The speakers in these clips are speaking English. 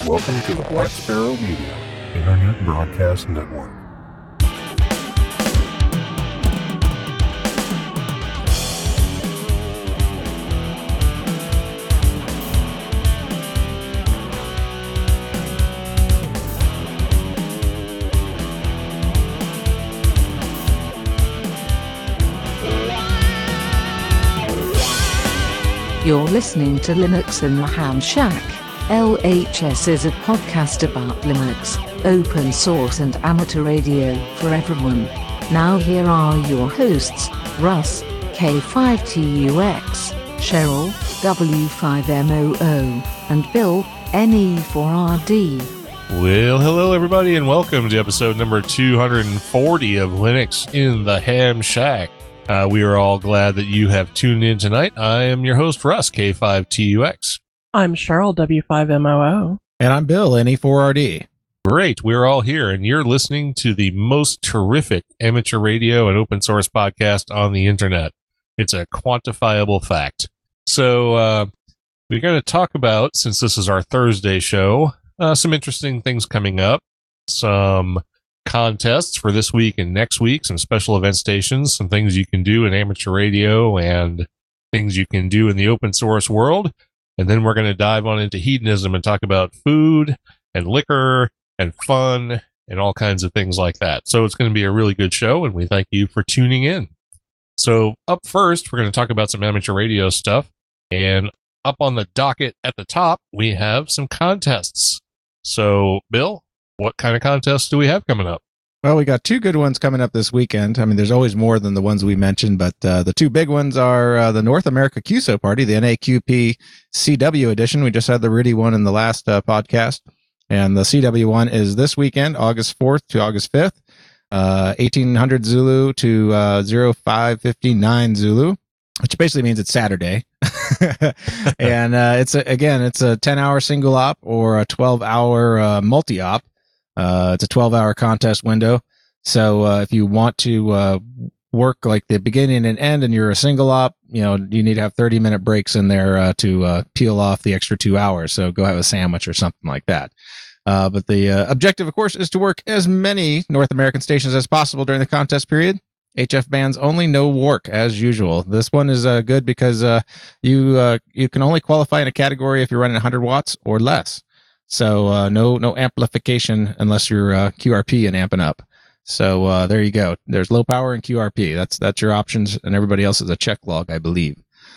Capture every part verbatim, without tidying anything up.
Welcome to the Black Sparrow Media Internet Broadcast Network. You're listening to Linux in the Ham Shack. L H S is a podcast about Linux, open source and amateur radio for everyone. Now here are your hosts, Russ, K five T U X, Cheryl, W five M O O, and Bill, N E four R D. Well, hello everybody and welcome to episode number two hundred forty of Linux in the Ham Shack. Uh, we are all glad that you have tuned in tonight. I am your host, Russ, K five T U X. I'm Cheryl, W five M O O. And I'm Bill, N E four R D. Great. We're all here, and you're listening to the most terrific amateur radio and open source podcast on the internet. It's a quantifiable fact. So uh, we're going to talk about, since this is our Thursday show, uh, some interesting things coming up, some contests for this week and next week, some special event stations, some things you can do in amateur radio and things you can do in the open source world. And then we're going to dive on into hedonism and talk about food and liquor and fun and all kinds of things like that. So it's going to be a really good show, and we thank you for tuning in. So up first, we're going to talk about some amateur radio stuff. And up on the docket at the top, we have some contests. So, Bill, what kind of contests do we have coming up? Well, we got two good ones coming up this weekend. I mean, there's always more than the ones we mentioned, but uh, the two big ones are uh, the North America Q S O Party, the N A Q P C W edition. We just had the R I D I one in the last uh, podcast. And the C W one is this weekend, August fourth to August fifth, uh, eighteen hundred Zulu to uh, oh five fifty-nine Zulu, which basically means it's Saturday. And uh, it's a, again, it's a ten hour single op or a twelve hour uh, multi op. Uh, it's a twelve hour contest window. So, uh, if you want to, uh, work like the beginning and end and you're a single op, you know, you need to have thirty minute breaks in there, uh, to, uh, peel off the extra two hours. So go have a sandwich or something like that. Uh, but the, uh, objective, of course, is to work as many North American stations as possible during the contest period. H F bands only, no work as usual. This one is, uh, good because, uh, you, uh, you can only qualify in a category if you're running one hundred watts or less. So, uh, no, no amplification unless you're, uh, Q R P and amping up. So, uh, there you go. There's low power and Q R P. That's, that's your options, and everybody else is a check log, I believe.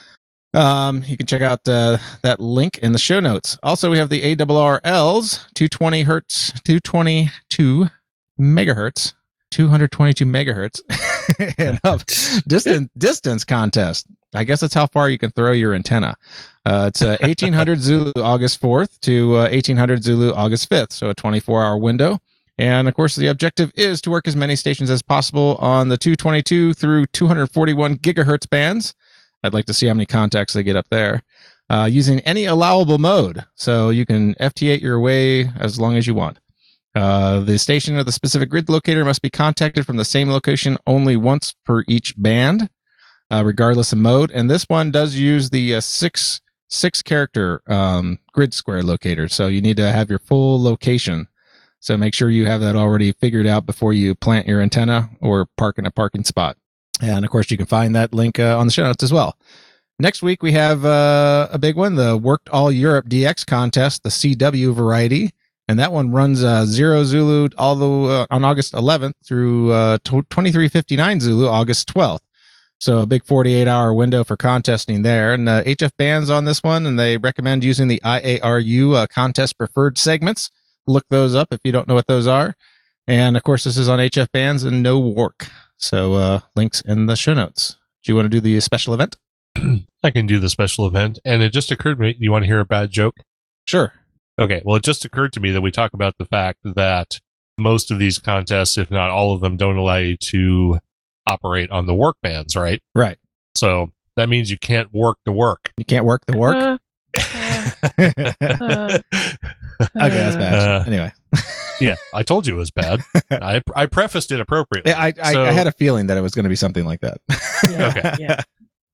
Um, you can check out, uh, that link in the show notes. Also, we have the A R R Ls, two twenty hertz, two twenty-two megahertz, two twenty-two megahertz, and up distance, distance contest. I guess that's how far you can throw your antenna. Uh, it's uh, eighteen hundred Zulu August fourth to uh, eighteen hundred Zulu August fifth, so a twenty-four hour window. And of course, the objective is to work as many stations as possible on the two twenty-two through two forty-one gigahertz bands. I'd like to see how many contacts they get up there. Uh, using any allowable mode, so you can F T eight your way as long as you want. Uh, the station or the specific grid locator must be contacted from the same location only once per each band, uh, regardless of mode. And this one does use the uh, six six character um, grid square locator, so you need to have your full location. So make sure you have that already figured out before you plant your antenna or park in a parking spot. And of course, you can find that link uh, on the show notes as well. Next week, we have uh, a big one, the Worked All Europe D X contest, the C W variety. And that one runs uh, zero Zulu all the, uh, on August eleventh through uh, twenty-three fifty-nine Zulu August twelfth. So a big forty-eight hour window for contesting there. And uh, H F bands on this one, and they recommend using the I A R U uh, contest preferred segments. Look those up if you don't know what those are. And of course, this is on H F bands and no work. So uh, links in the show notes. Do you want to do the special event? I can do the special event. And it just occurred to me, you want to hear a bad joke? Sure. Okay, well, it just occurred to me that we talk about the fact that most of these contests, if not all of them, don't allow you to operate on the work bands, right? Right. So that means you can't work the work. You can't work the work? Uh, uh, uh, okay, that's bad. Uh, anyway. Yeah, I told you it was bad. I I prefaced it appropriately. I I, so, I had a feeling that it was going to be something like that. yeah, Okay. Yeah.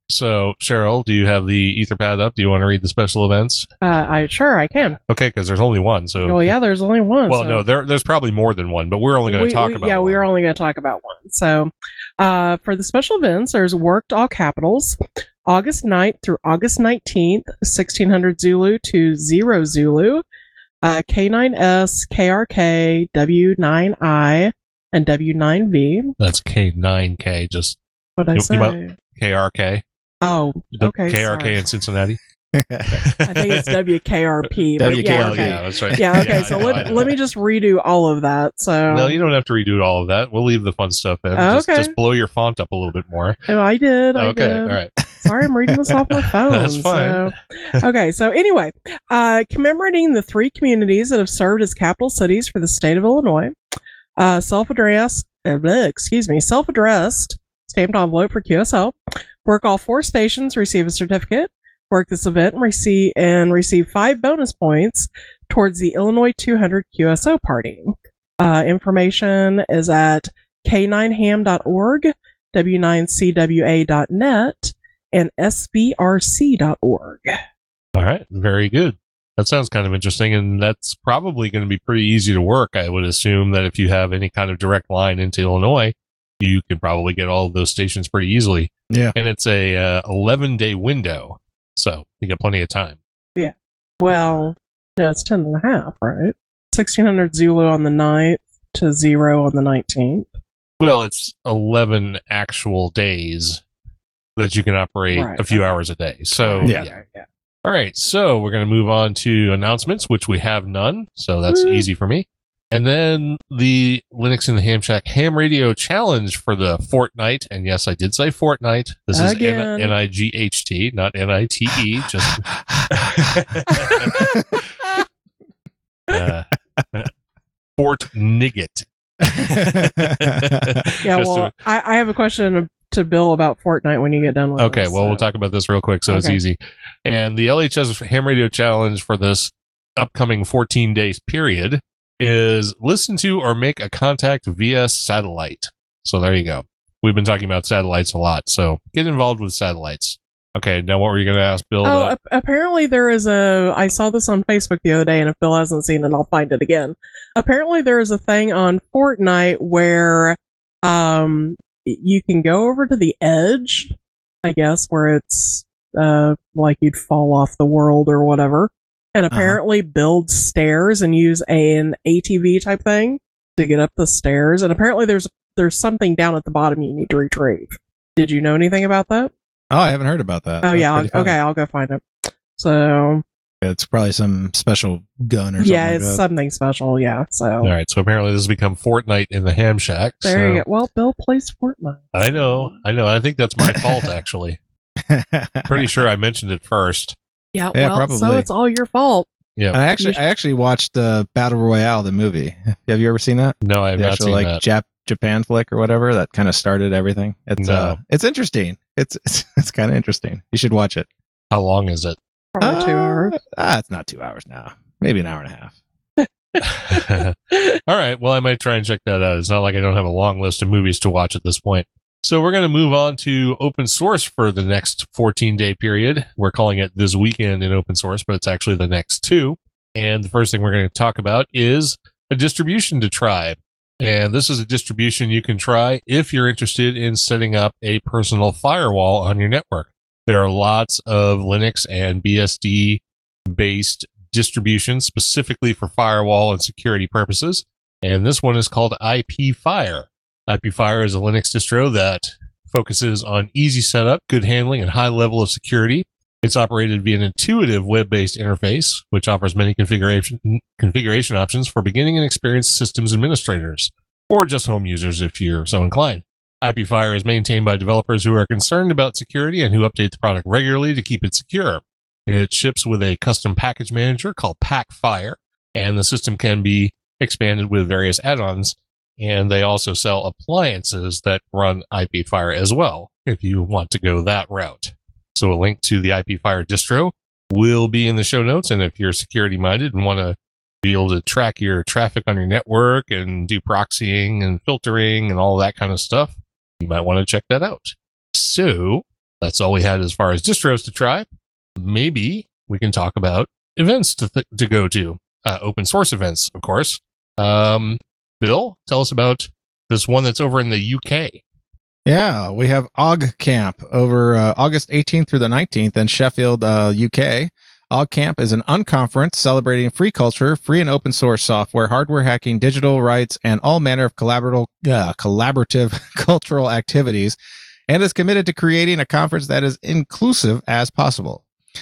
So, Cheryl, do you have the Etherpad up? Do you want to read the special events? Uh, I sure I can. Okay, because there's only one. So, Well, yeah, there's only one. well, so. no, there, there's probably more than one, but we're only going to We- talk we- about. Yeah, one. we are only going to talk about one. So, uh, for the special events, there's Worked All Capitals, August ninth through August nineteenth, sixteen hundred Zulu to zero Zulu, uh, K nine S, K R K, W nine I, and W nine V. That's K nine K, just What did I You- say? you might- K R K. Oh, The okay. K R K sorry. in Cincinnati. I think it's W K R P. but W K R P. yeah, okay. Yeah, that's right. Yeah, okay. Yeah, so I know, I let, know. let me just redo all of that. So No, you don't have to redo all of that. We'll leave the fun stuff in. Oh, Just, okay. just blow your font up a little bit more. Oh, I did. I Okay, did. all right. Sorry, I'm reading this off my phone. That's fine. So. Okay, so anyway, uh, commemorating the three communities that have served as capital cities for the state of Illinois, uh, self-addressed, uh, bleh, excuse me, self-addressed stamped envelope for Q S L. Work all four stations, receive a certificate. Work this event and receive and receive five bonus points towards the Illinois two hundred Q S O party. Uh, information is at k nine ham dot org, w nine c w a dot net, and s b r c dot org. All right, very good. That sounds kind of interesting, and that's probably going to be pretty easy to work. I would assume that if you have any kind of direct line into Illinois, you can probably get all of those stations pretty easily. Yeah. And it's a uh, eleven day window, so you got plenty of time. Well, no, it's ten and a half, right? sixteen hundred Zulu on the ninth to zero on the nineteenth. Well, it's eleven actual days that you can operate Right, a few okay. hours a day. So, Yeah. Okay, yeah. All right, so we're going to move on to announcements, which we have none, so that's Woo. easy for me. And then the Linux in the Ham Shack Ham Radio Challenge for the fortnight. And yes, I did say fortnight. This is Again. N I G H T, not N I T E. Just uh, Fort Nigget. Yeah, Just well, to- I, I have a question to Bill about Fortnite when you get done with Okay, this, well, so. we'll talk about this real quick so it's Okay. easy. And the L H S Ham Radio Challenge for this upcoming fourteen days period is listen to or make a contact via satellite. So there you go. We've been talking about satellites a lot, so get involved with satellites. Okay, now what were you going to ask Bill? Oh, about? ap- apparently there is a. I saw this on Facebook the other day, and if Bill hasn't seen it, I'll find it again. Apparently, there is a thing on Fortnite where um you can go over to the edge, I guess, where it's uh like you'd fall off the world or whatever, and apparently build stairs and use an A T V type thing to get up the stairs. And apparently, there's there's something down at the bottom you need to retrieve. Did you know anything about that? Oh, I haven't heard about that. Oh That's yeah, pretty I'll, funny. okay, I'll go find it. So It's probably some special gun or something. yeah, like it's that. something special. Yeah, so All right, so apparently this has become Fortnite in the Ham Shack. there so you go. Well, Bill plays Fortnite. I know, I know. I think that's my fault, actually. Pretty sure I mentioned it first. Yeah, Yeah, well, so probably. it's all your fault. Yeah. And I actually, I actually watched uh, Battle Royale, the movie. Have you ever seen that? No, I have The not actual seen like that. Jap- Japan flick or whatever that kind of started everything. It's No. uh, it's interesting. It's it's, it's kind of interesting. You should watch it. How long is it? Probably two Uh, hours. Ah, it's not two hours now. Maybe an hour and a half. All right. Well, I might try and check that out. It's not like I don't have a long list of movies to watch at this point. So we're going to move on to open source for the next fourteen day period. We're calling it this weekend in open source, but it's actually the next two. And the first thing we're going to talk about is a distribution to try. And this is a distribution you can try if you're interested in setting up a personal firewall on your network. There are lots of Linux and B S D based distributions specifically for firewall and security purposes. And this one is called IPFire. IPFire is a Linux distro that focuses on easy setup, good handling, and high level of security. It's operated via an intuitive web-based interface, which offers many configuration configuration options for beginning and experienced systems administrators, or just home users if you're so inclined. IPFire is maintained by developers who are concerned about security and who update the product regularly to keep it secure. It ships with a custom package manager called PackFire, and the system can be expanded with various add-ons. And they also sell appliances that run IPFire as well, if you want to go that route. So a link to the IPFire distro will be in the show notes. And if you're security minded and want to be able to track your traffic on your network and do proxying and filtering and all that kind of stuff, you might want to check that out. So That's all we had as far as distros to try. Maybe we can talk about events to, th- to go to, uh, open source events, of course. Um, Bill, tell us about this one that's over in the U K. Yeah, we have OggCamp over uh, August eighteenth through the nineteenth in Sheffield, uh, U K. OggCamp is an unconference celebrating free culture, free and open source software, hardware hacking, digital rights, and all manner of collaborative, uh, collaborative cultural activities, and is committed to creating a conference that is inclusive as possible.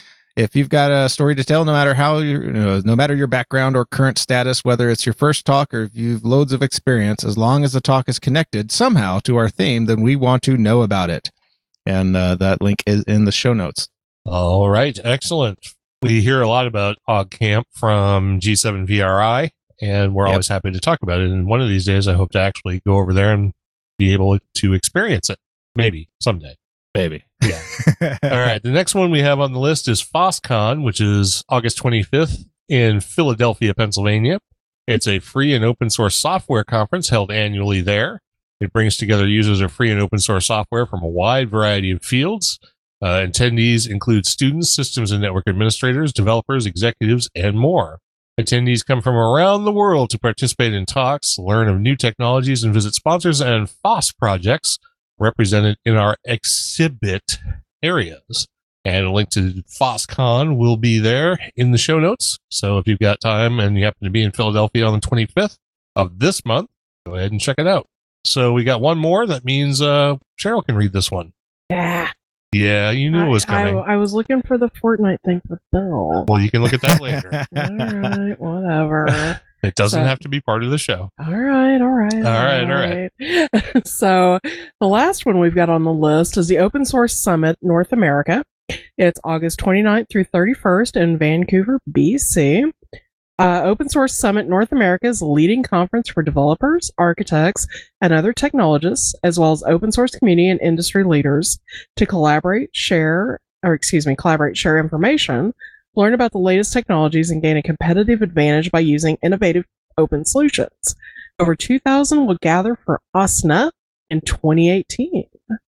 If you've got a story to tell, no matter how you, you know, no matter your background or current status, whether it's your first talk or if you've loads of experience, as long as the talk is connected somehow to our theme, then we want to know about it. And uh, that link is in the show notes. All right, excellent. We hear a lot about OggCamp from G seven V R I, and we're Yep. always happy to talk about it. And one of these days, I hope to actually go over there and be able to experience it. Maybe someday. Baby. Yeah. All right. The next one we have on the list is FOSSCon, which is August twenty-fifth in Philadelphia, Pennsylvania. It's a free and open source software conference held annually there. It brings together users of free and open source software from a wide variety of fields. Uh, attendees include students, systems and network administrators, developers, executives, and more. Attendees come from around the world to participate in talks, learn of new technologies, and visit sponsors and FOSS projects represented in our exhibit areas. And a link to FOSSCon will be there in the show notes. So if you've got time and you happen to be in Philadelphia on the twenty-fifth of this month, go ahead and check it out. So we got one more. That means uh, Cheryl can read this one. Yeah. Yeah, you knew it was I, coming. I, I was looking for the Fortnite thing for Bill. Well, you can look at that later. All right, whatever. It doesn't So- have to be part of the show. All right, all right, all right, all right. So the last one we've got on the list is the Open Source Summit North America. It's August twenty-ninth through thirty-first in Vancouver, B C. Uh, Open Source Summit North America is a leading conference for developers, architects, and other technologists, as well as open source community and industry leaders to collaborate, share, or excuse me, collaborate, share information, learn about the latest technologies, and gain a competitive advantage by using innovative open solutions. Over two thousand will gather for O S N A in twenty eighteen.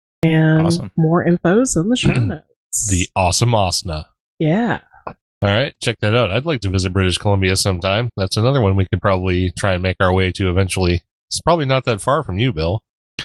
And Awesome. more info's in the show notes. The awesome Asna. yeah. All right, check that out. I'd like to visit British Columbia sometime. That's another one we could probably try and make our way to eventually. It's probably not that far from you, Bill.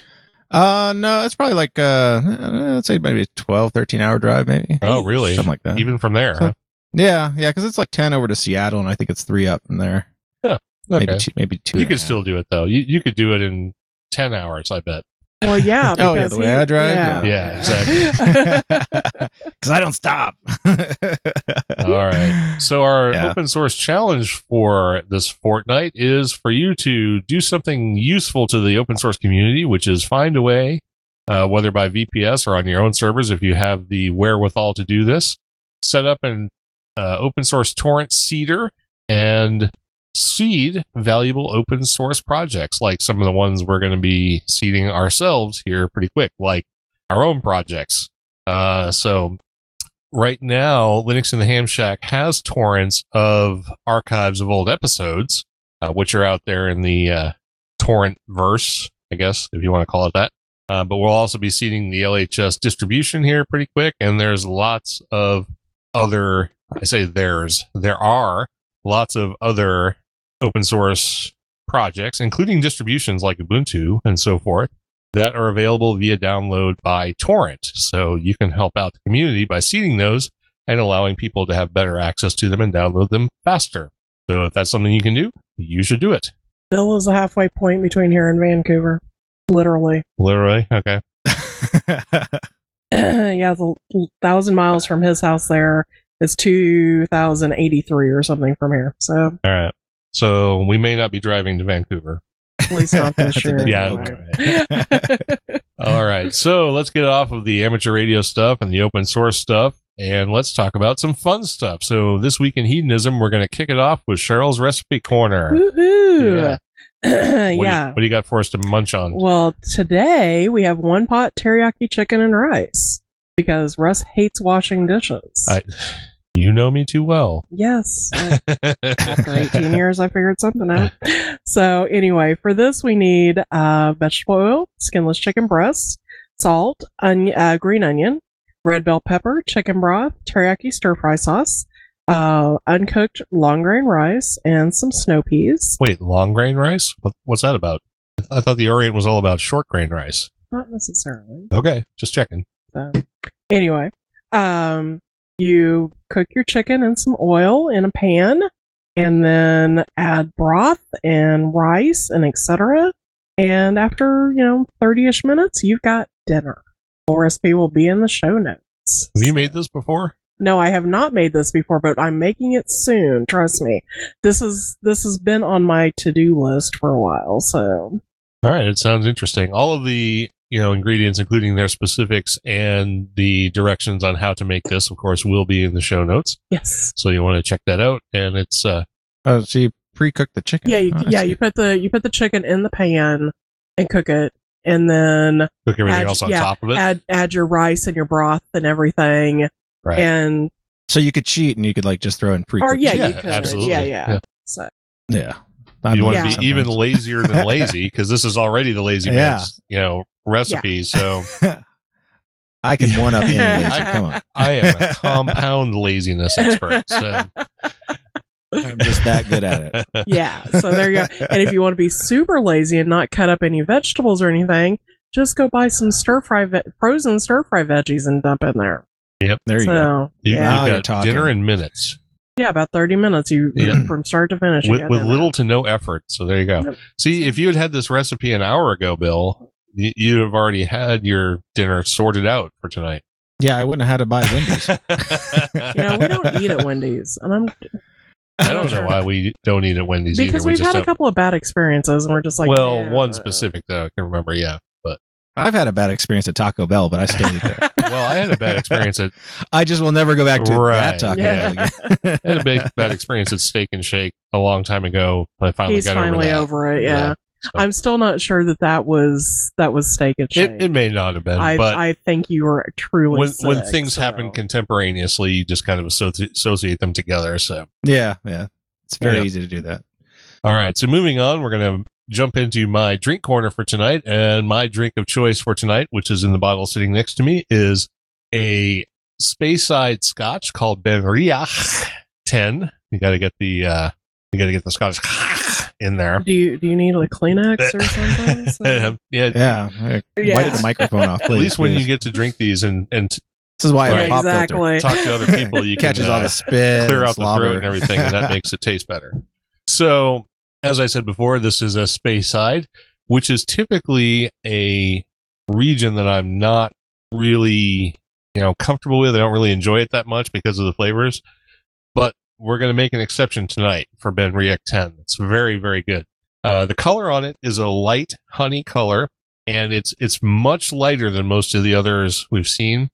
Uh, no, it's probably like, uh, let's say maybe a twelve, thirteen hour drive, maybe. Oh, really? Something like that. Even from there, huh? Yeah, yeah, because it's like ten over to Seattle, and I think it's three up from there. Okay. Maybe two, maybe two. You and a could half. still do it, though. You you could do it in ten hours, I bet. Well, yeah. Oh, yeah, because the way he- I drive? Yeah, Yeah, exactly. Because I don't stop. All right. So our Yeah. open source challenge for this fortnight is for you to do something useful to the open source community, which is find a way, uh, whether by V P S or on your own servers, if you have the wherewithal to do this, set up an uh, open source torrent seeder and seed valuable open source projects, like some of the ones we're going to be seeding ourselves here pretty quick, like our own projects. Uh, so right now, Linux in the Ham Shack has torrents of archives of old episodes, uh, which are out there in the uh, torrent verse, I guess, if you want to call it that. Uh, but we'll also be seeding the L H S distribution here pretty quick, and there's lots of other, I say there's, there are lots of other open source projects, including distributions like Ubuntu and so forth, that are available via download by torrent. So you can help out the community by seeding those and allowing people to have better access to them and download them faster. So if that's something you can do, you should do it. Bill is a halfway point between here and Vancouver. Literally. Literally. Okay. Yeah, the thousand miles from his house there is two thousand eighty-three or something from here. So All right. So we may not be driving to Vancouver. at least not this That's a year. big Yeah. All right. So let's get off of the amateur radio stuff and the open source stuff, and let's talk about some fun stuff. So this week in hedonism, we're going to kick it off with Cheryl's Recipe Corner. Woohoo! Yeah. Yeah. What, do you, what do you got for us to munch on? Well, today we have one pot teriyaki chicken and rice because Russ hates washing dishes. I, you know me too well. yes. I- After eighteen years, I figured something out. So anyway, for this, we need uh, vegetable oil, skinless chicken breasts, salt, onion, uh, green onion, red bell pepper, chicken broth, teriyaki stir fry sauce, uh, uncooked long grain rice, and some snow peas. Wait, long grain rice? What, what's that about? I thought the Orient was all about short grain rice. Not necessarily. Okay, just checking. So, anyway, um, you cook your chicken in some oil in a pan, and then add broth and rice and et cetera. And after, you know, thirty-ish minutes, you've got dinner. Full recipe will be in the show notes. Have you made this before? No, I have not made this before, but I'm making it soon. Trust me. This is this has been on my to-do list for a while. So, all right, it sounds interesting. All of the, you know, ingredients, including their specifics and the directions on how to make this, of course, will be in the show notes. yes, So you want to check that out. And it's uh, Oh, so you pre-cook the chicken? yeah, you, Oh, I yeah. see. You put the you put the chicken in the pan and cook it, and then cook everything add, else on yeah, top of it. add add your rice and your broth and everything, Right. and So you could cheat and you could like just throw in pre-cooked or yeah, Yeah, you could, absolutely. yeah, yeah. Yeah. So, Yeah. You want Yeah. to be even lazier than lazy, because this is already the lazy Yeah. man's, you know, recipe. So I can one up any Yeah. lazy. Come on. I am a compound laziness expert. So I'm just that good at it. yeah, so there you go. And if you want to be super lazy and not cut up any vegetables or anything, just go buy some stir fry, ve- frozen stir fry veggies and dump in there. Yep. There you so, go. You, yeah, Now you've you're got talking. dinner in minutes yeah, about thirty minutes. You Yeah. from start to finish. you with, got with dinner. little to no effort. So there you go. Yep. See, if you had had this recipe an hour ago, Bill, you, you'd have already had your dinner sorted out for tonight. Yeah, I wouldn't have had to buy Wendy's. You know, we don't eat at Wendy's, and I'm I don't know why we don't eat at Wendy's because either. We we've just had a don't- couple of bad experiences, and we're just like, well, yeah. one specific though, I can remember. Yeah, but I've had a bad experience at Taco Bell, but I still eat there. well, I had a bad experience at I just will never go back to Right. that Taco Yeah. Bell again. I had a big bad experience at Steak and Shake a long time ago. But I finally He's got finally over that. over it. Yeah, So I'm still not sure that that was that was Steak and Shake. it, it may not have been, I but I think you were truly when when sick, things so. happen contemporaneously, you just kind of associ- associate them together. So. Yeah, yeah. It's very Yeah. easy to do that. All right. So moving on, we're going to jump into my drink corner for tonight. And my drink of choice for tonight, which is in the bottle sitting next to me, is a Speyside Scotch called Ben Riach ten. You got to get the, uh, you got to get the Scotch in there. Do you do you need a Kleenex or something? So- yeah. Yeah. Hey, Yeah. Wipe the microphone off, At please. least when please. you get to drink these and, and This is why I have Right. a pop filter. exactly. talk to other people, you can Catches all uh, the spit, clear and out the slobber. throat and everything, and that makes it taste better. So, as I said before, this is a Speyside, which is typically a region that I'm not really, you know, comfortable with. I don't really enjoy it that much because of the flavors. But we're going to make an exception tonight for Ben Riach ten. It's very, very good. Uh, the color on it is a light honey color, and it's it's much lighter than most of the others we've seen.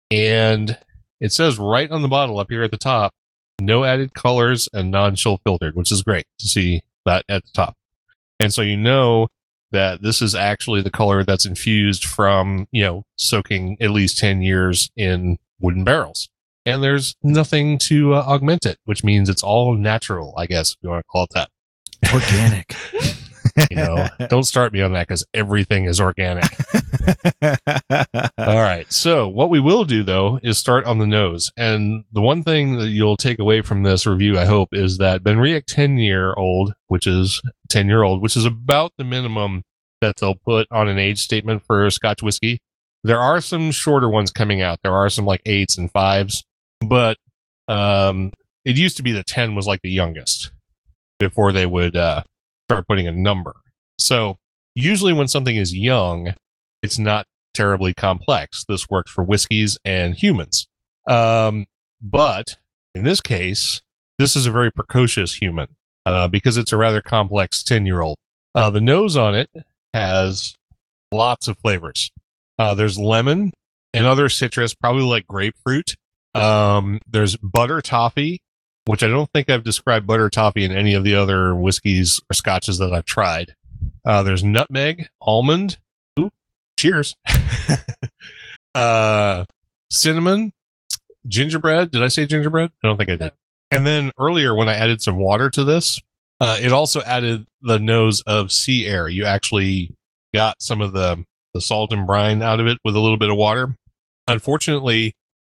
And it says right on the bottle up here at the top, no added colors and non-chill filtered, which is great to see that at the top. And so you know that this is actually the color that's infused from, you know, soaking at least ten years in wooden barrels. And there's nothing to uh, augment it, which means it's all natural, I guess, if you want to call it that. Organic. You know, don't start me on that because everything is organic. All right. So what we will do though is start on the nose. And the one thing that you'll take away from this review, I hope, is that Ben Riach ten year old, which is ten year old, which is about the minimum that they'll put on an age statement for Scotch whiskey. There are some shorter ones coming out. There are some like eights and fives, but um, it used to be that ten was like the youngest before they would uh, start putting a number. So usually when something is young, it's not terribly complex. This works for whiskeys and humans. Um, but in this case, this is a very precocious human uh, because it's a rather complex ten year old. Uh, the nose on it has lots of flavors. Uh, there's lemon and other citrus, probably like grapefruit. Um, there's butter toffee, which I don't think I've described butter toffee in any of the other whiskeys or scotches that I've tried. Uh, there's nutmeg, almond, ooh, cheers, uh, cinnamon, gingerbread. Did I say gingerbread? I don't think I did. And then earlier when I added some water to this, uh, it also added the nose of sea air. You actually got some of the, the salt and brine out of it with a little bit of water. Unfortunately,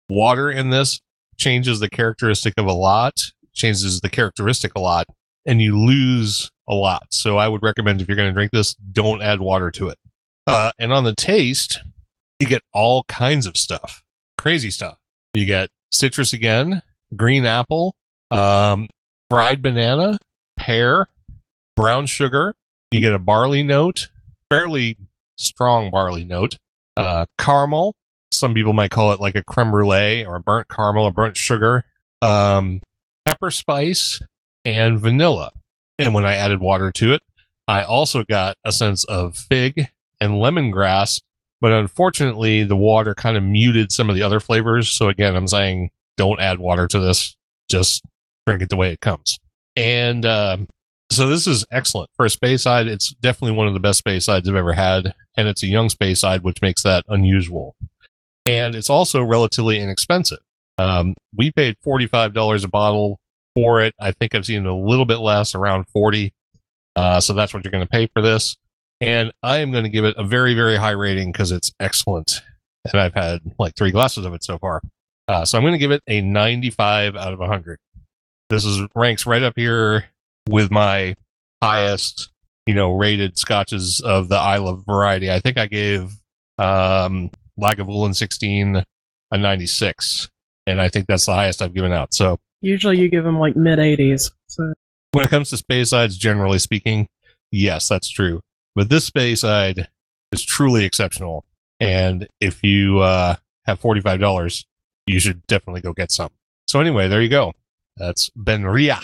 water in this changes the characteristic of a lot, changes the characteristic a lot, and you lose a lot. So I would recommend if you're going to drink this, don't add water to it. Uh, and on the taste, you get all kinds of stuff, crazy stuff. You get citrus again, green apple, um, fried banana, pear, brown sugar. You get a barley note, fairly strong barley note, uh, caramel. Some people might call it like a creme brulee or a burnt caramel or burnt sugar, um, pepper spice, and vanilla. And when I added water to it, I also got a sense of fig and lemongrass. But unfortunately, the water kind of muted some of the other flavors. So again, I'm saying don't add water to this. Just drink it the way it comes. And um, so this is excellent. For a Speyside, it's definitely one of the best Speysides I've ever had. And it's a young Speyside, which makes that unusual. And it's also relatively inexpensive. Um, we paid forty-five dollars a bottle for it. I think I've seen it a little bit less, around forty dollars. Uh, so that's what you're going to pay for this. And I am going to give it a very, very high rating because it's excellent. And I've had like three glasses of it so far. Uh, so I'm going to give it a ninety-five out of one hundred. This is ranks right up here with my highest, you know, rated scotches of the I Love variety. I think I gave um, Lagavulin sixteen a ninety-six. And I think that's the highest I've given out. So Usually you give them like mid eighties. So when it comes to Speysides, generally speaking, yes, that's true. But this Speyside is truly exceptional. And if you uh, have forty-five dollars, you should definitely go get some. So anyway, there you go. That's Benria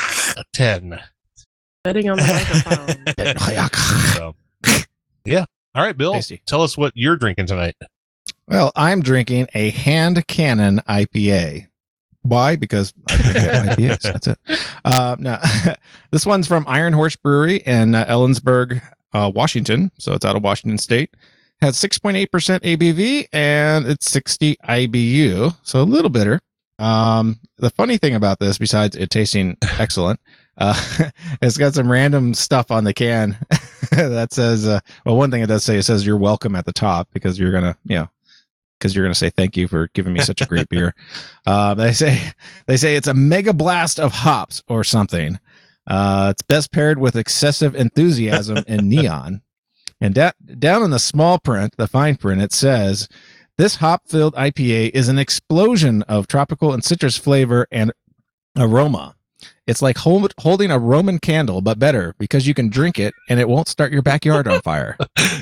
ten. betting on the microphone. So, yeah. All right, Bill, Tasty. tell us what you're drinking tonight. Well, I'm drinking a Hand Cannon I P A. Why? Because I drink I P As. That's it. Uh, no, this one's from Iron Horse Brewery in uh, Ellensburg, uh, Washington. So it's out of Washington State. Has six point eight percent A B V and it's sixty I B U. So a little bitter. Um, the funny thing about this, besides it tasting excellent, uh, it's got some random stuff on the can that says, uh, well, one thing it does say, it says you're welcome at the top because you're going to, you know, because you're going to say thank you for giving me such a great beer. Uh, they say, they say it's a mega blast of hops or something. Uh, it's best paired with excessive enthusiasm and neon. And da- down in the small print, the fine print, it says, this hop-filled I P A is an explosion of tropical and citrus flavor and aroma. It's like hold, holding a Roman candle, but better because you can drink it and it won't start your backyard on fire.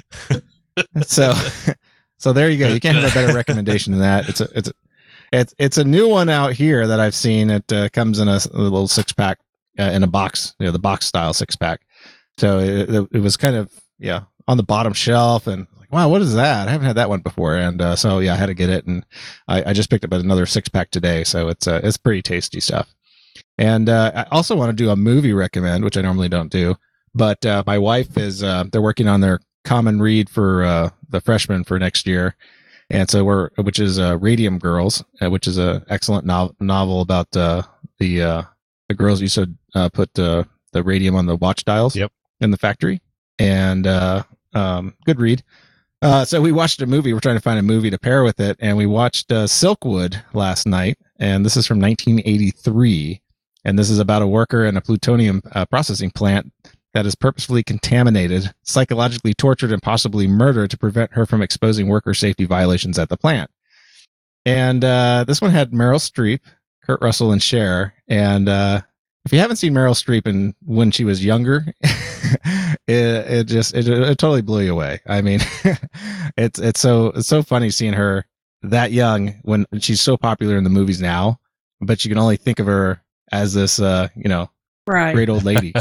so, so there you go. You can't have a better recommendation than that. It's a, it's, a, it's, it's a new one out here that I've seen. It uh, comes in a, a little six pack uh, in a box, you know, the box style six pack. So it, it was kind of, yeah, on the bottom shelf and like, wow, what is that? I haven't had that one before. And, uh, so yeah, I had to get it. And I, I just picked up another six pack today. So it's, uh, it's pretty tasty stuff. And, uh, I also want to do a movie recommend, which I normally don't do, but, uh, my wife is, uh, they're working on their common read for, uh, the freshmen for next year. And so we're, which is, uh, Radium Girls, uh, which is a excellent no- novel about, uh, the, uh, the girls used to, uh, put, uh, the radium on the watch dials Yep. in the factory. And, uh, um, good read. Uh, so we watched a movie. We're trying to find a movie to pair with it. And we watched, uh, Silkwood last night. And this is from nineteen eighty-three. And this is about a worker in a plutonium uh, processing plant that is purposefully contaminated, psychologically tortured, and possibly murdered to prevent her from exposing worker safety violations at the plant. And, uh, this one had Meryl Streep, Kurt Russell, and Cher. And, uh, if you haven't seen Meryl Streep in when she was younger, it, it just it, it totally blew you away. I mean, it's it's so it's so funny seeing her that young when she's so popular in the movies now, but you can only think of her as this uh, you know, Right. great old lady.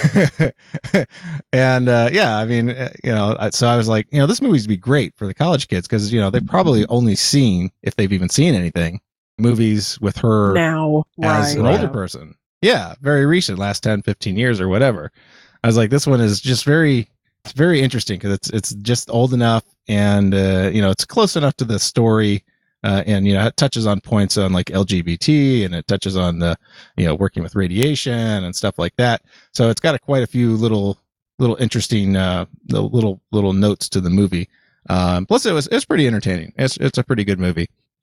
And uh, yeah, I mean, uh, you know, I- so I was like, you know, this movie's would be great for the college kids because you know they've probably only seen, if they've even seen anything, movies with her Now, as right. an older yeah. person. Yeah, very recent, last ten, fifteen years or whatever. I was like, this one is just very, it's very interesting because it's it's just old enough and, uh, you know, it's close enough to the story. Uh, and, you know, it touches on points on like L G B T and it touches on the, you know, working with radiation and stuff like that. So it's got a, quite a few little, little interesting, uh, little, little notes to the movie. Um, plus it was, it's pretty entertaining. It's, it's a pretty good movie.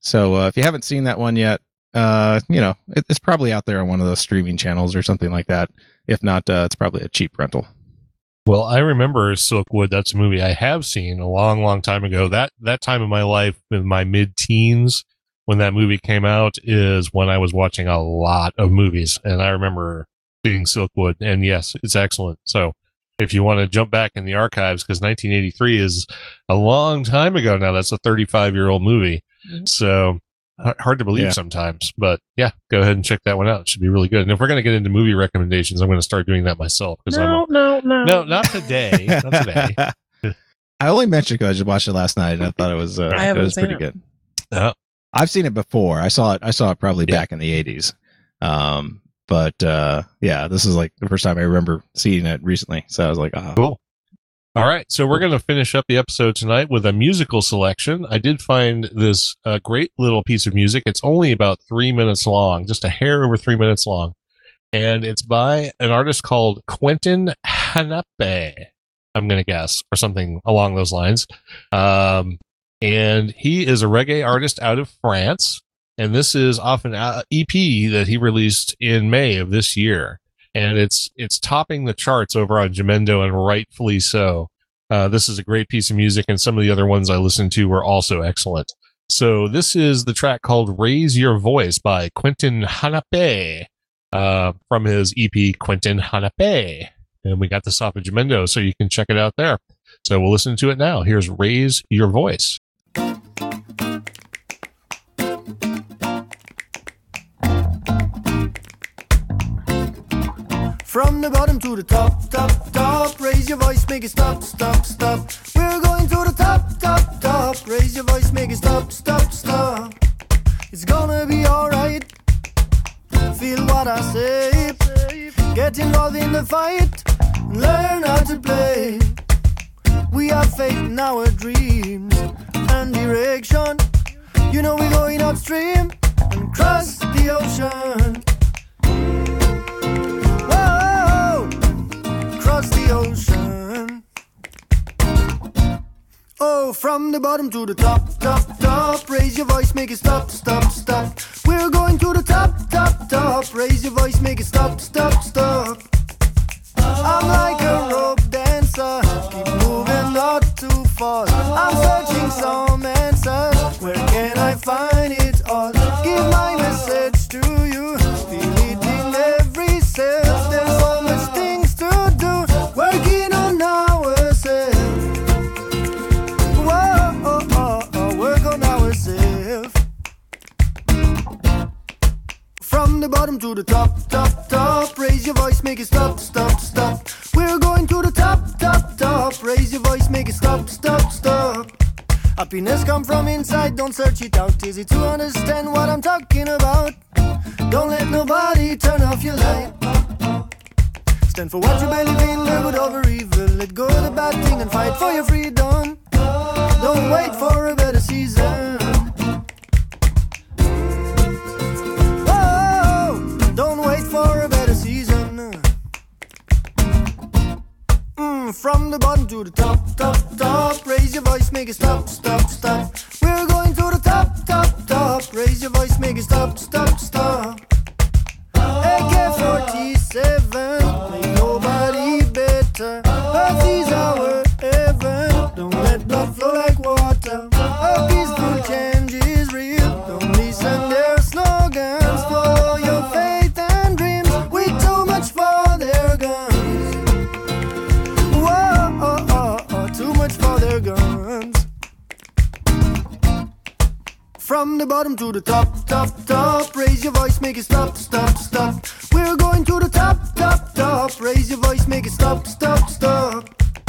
So uh, if you haven't seen that one yet, uh, you know, it, it's probably out there on one of those streaming channels or something like that. If not, uh, it's probably a cheap rental. Well, I remember Silkwood. That's a movie I have seen a long, long time ago. That that time of my life, in my mid-teens, when that movie came out, is when I was watching a lot of movies, and I remember seeing Silkwood. And yes, it's excellent. So, if you want to jump back in the archives, because nineteen eighty-three is a long time ago now. That's a thirty-five-year-old movie. Mm-hmm. So hard to believe yeah. sometimes, but yeah, go ahead and check that one out. It should be really good. And if we're going to get into movie recommendations, I'm going to start doing that myself. No, I'm a, no, no, no, not today. Not today. I only mentioned because I just watched it last night and I thought it was uh, I it was seen pretty it. good. Uh, I've seen it before. I saw it. I saw it probably Yeah. back in the eighties. Um, but uh, yeah, this is like the first time I remember seeing it recently. So I was like, ah, Cool. All right, so we're going to finish up the episode tonight with a musical selection. I did find this uh, great little piece of music. It's only about three minutes long, just a hair over three minutes long. And it's by an artist called Quentin Hanape, I'm going to guess, or something along those lines. Um, and he is a reggae artist out of France. And this is off an uh, E P that he released in May of this year. And it's it's topping the charts over on Jamendo, and rightfully so. Uh, this is a great piece of music, and some of the other ones I listened to were also excellent. So this is the track called Raise Your Voice by Quentin Hanape uh, from his E P Quentin Hanape. And we got this off of Jamendo, so you can check it out there. So we'll listen to it now. Here's Raise Your Voice. From the bottom to the top, top, top. Raise your voice, make it stop, stop, stop. We're going to the top, top, top. Raise your voice, make it stop, stop, stop. It's gonna be alright. Feel what I say. Get involved in the fight. Learn how to play. We have faith in our dreams and direction. You know we're going upstream and cross the ocean. The ocean. Oh, from the bottom to the top, top, top. Raise your voice, make it stop, stop, stop. We're going to the top, top, top. Raise your voice, make it stop, stop, stop. I'm like a rope dancer, keep moving not too fast. I'm searching some answers. Where can I find it all? Give my message to you. Feel it in every cell. There's so much things to do. Working on ourselves. Whoa, oh, oh, oh, work on ourselves. From the bottom to the top, top, top. Raise your voice, make it stop, stop, stop. We're going to the top, top, top. Raise your voice, make it stop, stop, stop. Happiness come from inside, don't search it out. Easy to understand what I'm talking about. Don't let nobody turn off your light. Stand for what you believe in, live good over evil. Let go of the bad thing and fight for your freedom. Don't wait for a better season. Oh, don't wait for a better season. Mm, from the bottom to the top, top, top. Raise your voice, make it stop, stop, stop. We're going to the top, top, top. Raise your voice, make it stop, stop, stop. A K forty-seven, ain't nobody better. Earth is our heaven, don't let blood flow like water. A peaceful change is real, don't listen their slogans. Follow your faith and dreams, we too much for their guns. Whoa, oh, oh, oh, too much for their guns. From the bottom to the top, top, top. Raise your voice, make it stop, stop, stop. We're going to the top, top, top. Raise your voice, make it stop, stop, stop.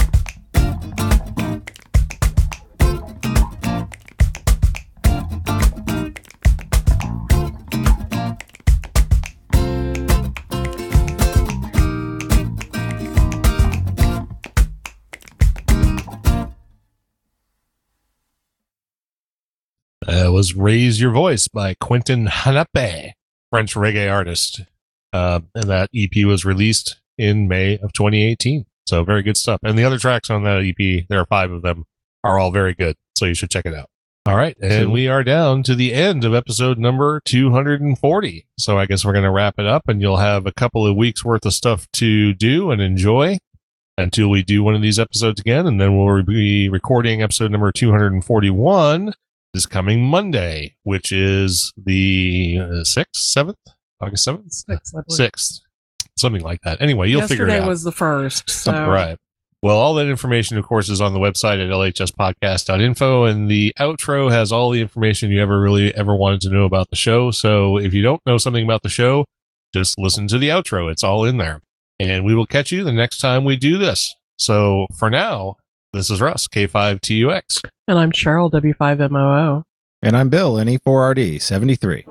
That uh, was Raise Your Voice by Quentin Hanape, French reggae artist. Uh, and that E P was released in May of twenty eighteen. So very good stuff. And the other tracks on that E P, there are five of them, are all very good. So you should check it out. All right. And we are down to the end of episode number two hundred forty. So I guess we're going to wrap it up, and you'll have a couple of weeks worth of stuff to do and enjoy until we do one of these episodes again. And then we'll be recording episode number two hundred forty-one this coming Monday, which is the uh, sixth, seventh, August seventh, Sixth, I believe. sixth, something like that. Anyway, you'll figure it Yesterday out. was the first. So. Right. Well, all that information, of course, is on the website at l h s podcast dot info, and the outro has all the information you ever really ever wanted to know about the show. So if you don't know something about the show, just listen to the outro. It's all in there. And we will catch you the next time we do this. So for now, this is Russ, K five T U X. And I'm Cheryl, W five M O O. And I'm Bill, N E four R D seventy-three.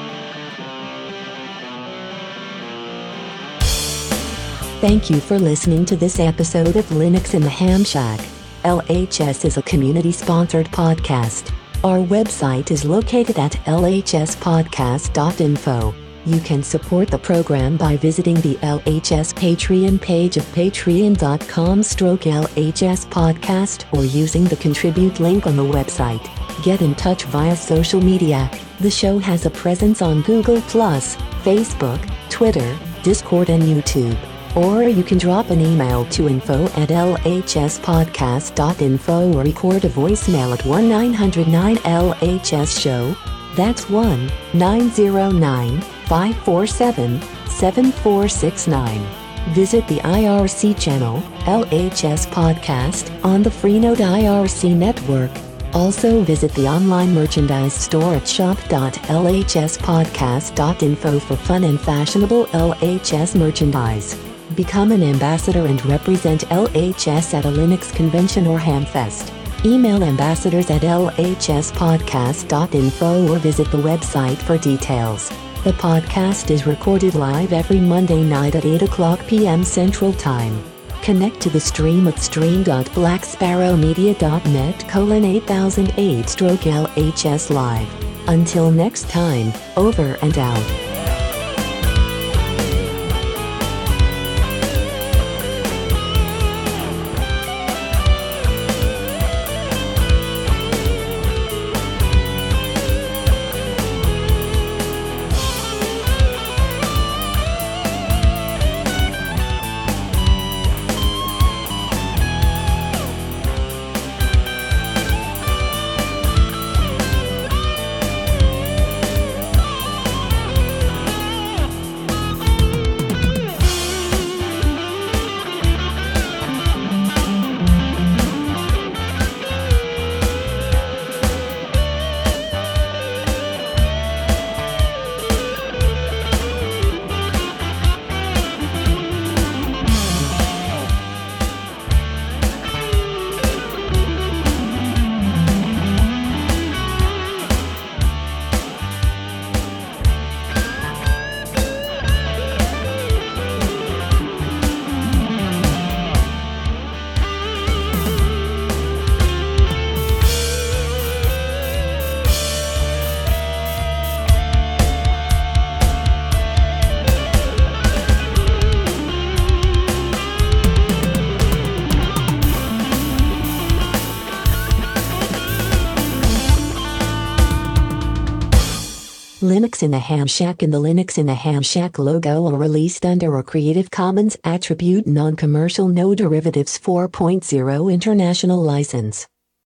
Thank you for listening to this episode of Linux in the Ham Shack. L H S is a community-sponsored podcast. Our website is located at l h s podcast dot info. You can support the program by visiting the L H S Patreon page of patreon dot com stroke L H S podcast or using the contribute link on the website. Get in touch via social media. The show has a presence on Google plus, Facebook, Twitter, Discord, and YouTube. Or you can drop an email to info at l h s podcast dot info or record a voicemail at one nine hundred nine L H S show. That's one nine zero nine five four seven seven four six nine. Visit the I R C channel, L H S Podcast, on the Freenode I R C network. Also visit the online merchandise store at shop dot l h s podcast dot info for fun and fashionable L H S merchandise. Become an ambassador and represent L H S at a Linux convention or Hamfest. Email ambassadors at l h s podcast dot info or visit the website for details. The podcast is recorded live every Monday night at eight o'clock p.m. Central Time. Connect to the stream at stream dot black sparrow media dot net colon eight thousand eight stroke L H S live. Until next time, over and out. Linux in the Ham Shack and the Linux in the Ham Shack logo are released under a Creative Commons Attribute Non-Commercial No Derivatives four point oh International License.